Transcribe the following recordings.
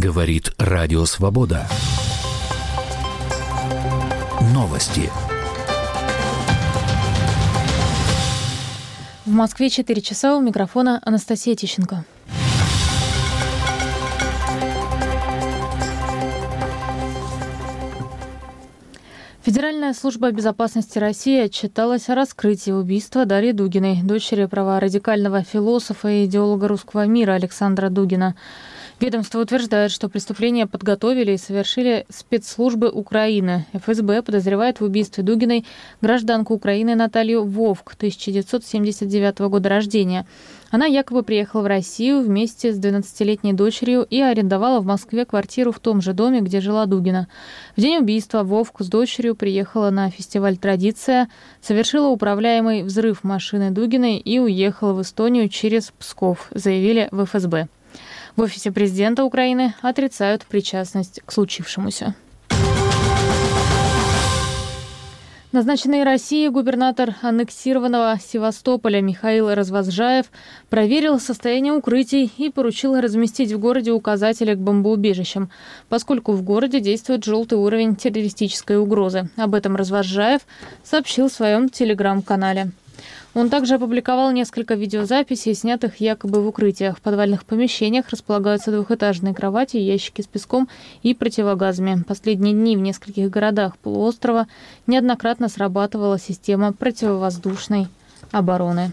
Говорит Радио Свобода. Новости. В Москве 4 часа, у микрофона Анастасия Тищенко. Федеральная служба безопасности России отчиталась о раскрытии убийства Дарьи Дугиной, дочери праворадикального философа и идеолога русского мира Александра Дугина. Ведомство утверждает, что преступление подготовили и совершили спецслужбы Украины. ФСБ подозревает в убийстве Дугиной гражданку Украины Наталью Вовк, 1979 года рождения. Она якобы приехала в Россию вместе с 12-летней дочерью и арендовала в Москве квартиру в том же доме, где жила Дугина. В день убийства Вовк с дочерью приехала на фестиваль «Традиция», совершила управляемый взрыв машины Дугиной и уехала в Эстонию через Псков, заявили в ФСБ. В офисе президента Украины отрицают причастность к случившемуся. Назначенный Россией губернатор аннексированного Севастополя Михаил Развозжаев проверил состояние укрытий и поручил разместить в городе указатели к бомбоубежищам, поскольку в городе действует желтый уровень террористической угрозы. Об этом Развозжаев сообщил в своем телеграм-канале. Он также опубликовал несколько видеозаписей, снятых якобы в укрытиях. В подвальных помещениях располагаются двухэтажные кровати, ящики с песком и противогазами. Последние дни в нескольких городах полуострова неоднократно срабатывала система противовоздушной обороны.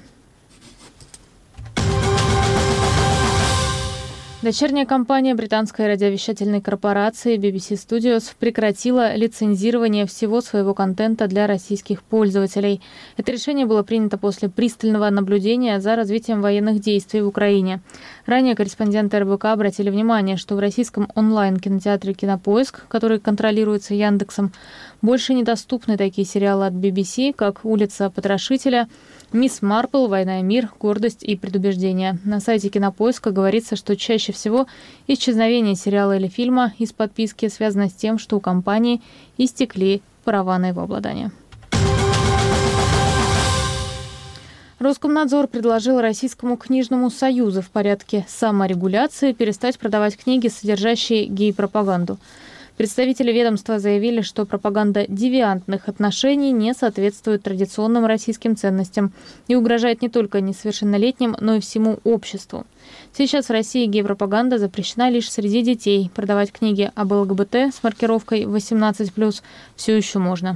Дочерняя компания британской радиовещательной корпорации BBC Studios прекратила лицензирование всего своего контента для российских пользователей. Это решение было принято после пристального наблюдения за развитием военных действий в Украине. Ранее корреспонденты РБК обратили внимание, что в российском онлайн-кинотеатре «Кинопоиск», который контролируется Яндексом, больше недоступны такие сериалы от BBC, как «Улица Потрошителя», «Мисс Марпл», «Война и мир», «Гордость и предубеждение». На сайте Кинопоиска говорится, что чаще всего исчезновение сериала или фильма из подписки связано с тем, что у компании истекли права на его обладание. Роскомнадзор предложил Российскому книжному союзу в порядке саморегуляции перестать продавать книги, содержащие гей-пропаганду. Представители ведомства заявили, что пропаганда девиантных отношений не соответствует традиционным российским ценностям и угрожает не только несовершеннолетним, но и всему обществу. Сейчас в России гей-пропаганда запрещена лишь среди детей. Продавать книги об ЛГБТ с маркировкой 18+, все еще можно.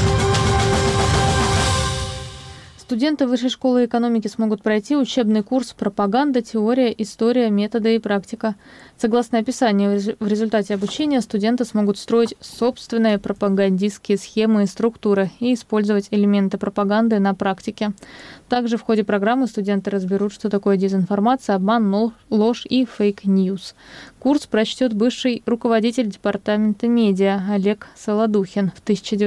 Студенты Высшей школы экономики смогут пройти учебный курс «Пропаганда, теория, история, методы и практика». Согласно описанию, в результате обучения студенты смогут строить собственные пропагандистские схемы и структуры и использовать элементы пропаганды на практике. Также в ходе программы студенты разберут, что такое дезинформация, обман, ложь и фейк-ньюс. Курс прочтет бывший руководитель департамента медиа Олег Солодухин. В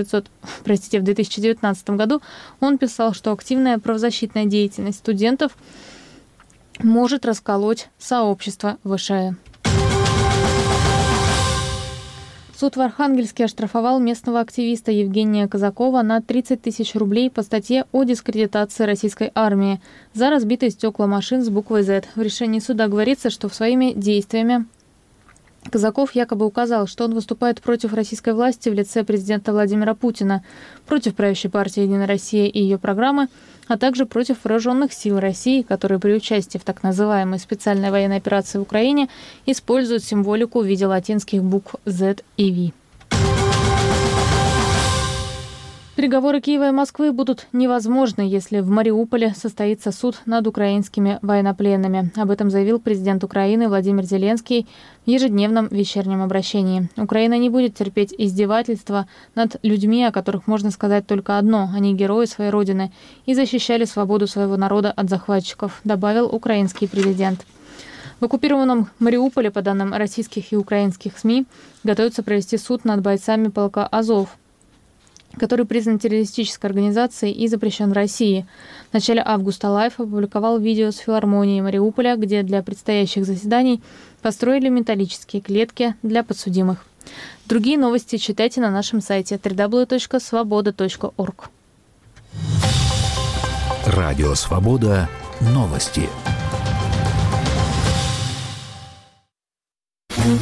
2019 году он писал, что активная правозащитная деятельность студентов может расколоть сообщество ВШЭ. Суд в Архангельске оштрафовал местного активиста Евгения Казакова на 30 тысяч рублей по статье о дискредитации российской армии за разбитые стекла машин с буквой «З». В решении суда говорится, что своими действиями Казаков якобы указал, что он выступает против российской власти в лице президента Владимира Путина, против правящей партии «Единая Россия» и ее программы, а также против вооруженных сил России, которые при участии в так называемой специальной военной операции в Украине используют символику в виде латинских букв «З» и «В». Переговоры Киева и Москвы будут невозможны, если в Мариуполе состоится суд над украинскими военнопленными. Об этом заявил президент Украины Владимир Зеленский в ежедневном вечернем обращении. Украина не будет терпеть издевательства над людьми, о которых можно сказать только одно: они герои своей родины и защищали свободу своего народа от захватчиков, добавил украинский президент. В оккупированном Мариуполе, по данным российских и украинских СМИ, готовится провести суд над бойцами полка «Азов», который признан террористической организацией и запрещен в России. В начале августа Лайф опубликовал видео с филармонии Мариуполя, где для предстоящих заседаний построили металлические клетки для подсудимых. Другие новости читайте на нашем сайте www.svoboda.org. Радио Свобода. Новости.